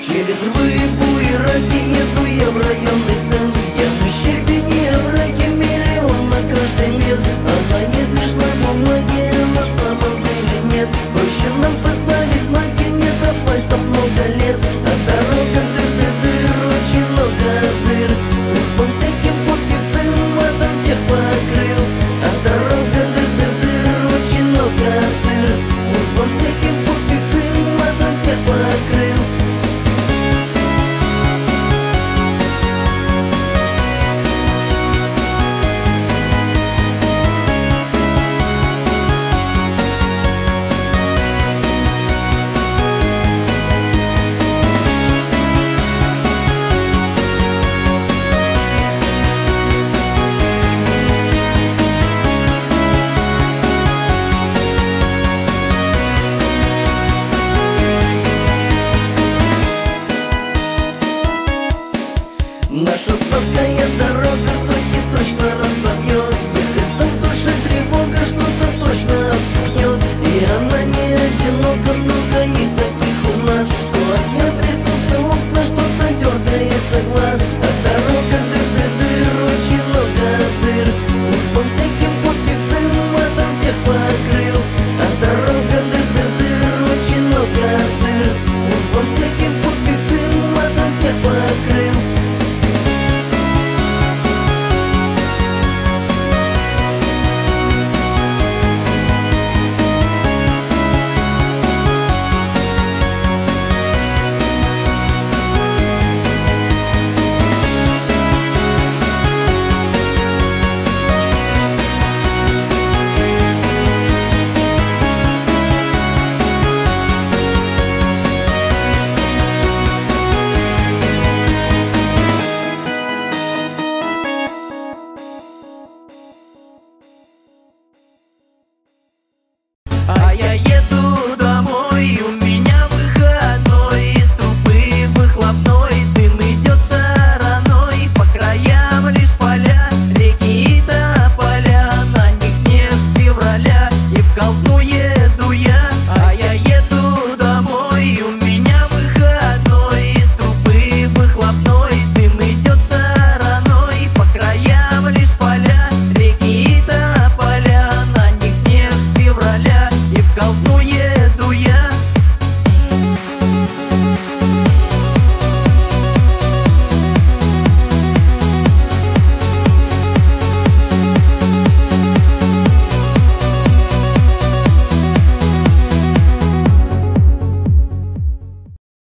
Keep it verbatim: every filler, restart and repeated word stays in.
Через рвы и буераки еду я в районный центр. Ямы, щебени, овраги, миллион на каждый метр. Она есть лишь на бумаге, а на самом деле нет. Проще нам поставить знаки, нет асфальта много лет. А дорога дыр-дыр-дыр, очень много дыр. Службам всяким пофиг, дым это всех покрыл. А дорога дыр-дыр-дыр, очень много дыр. Службам всяким пофиг, дым это всех покрыл. Наша Спасская